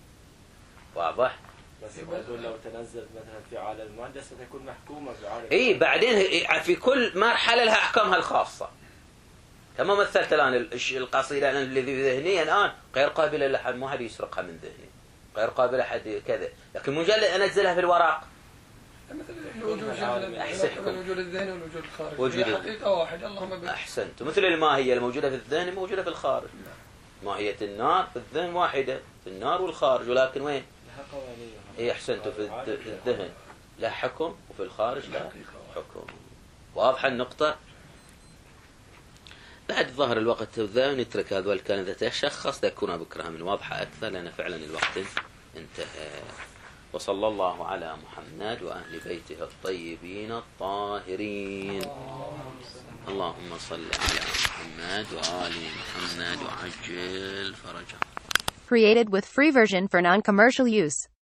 واضح؟ بس يقول لو تنزلت مثلا في عالم المادة ستكون محكومة في عالم. إيه بعدين في كل مرحلة لها أحكامها الخاصة. كما مثلت الآن القصيدة الذي في ذهني الآن غير قابلة لأحد، ما حد يسرقها من ذهني، غير قابلة لأحد كذا، لكن مجرد أنزلها في الورق. مثل الوجود الوجود الذهني والوجود الخارجي وجود حقيقة واحدة. اللهم أحسنت. مثل الماهية الموجودة في الذهن موجودة في الخارج. ماهية النار في الذهن واحدة، في النار والخارج، ولكن وين؟ لها قوانين. إيه أحسنت. في الذهن لا حكم وفي الخارج لا حكم. واضحة النقطة؟ بعد ظهر الوقت ذا نترك هذول الكلمات تشخص تكون بكرة من واضحة أكثر، لأن فعلا الوقت انتهى. وصلى الله على محمد وأهل بيته الطيبين الطاهرين. اللهم صل على محمد وآل محمد وعجل فرجه. Created with free version for non-commercial use.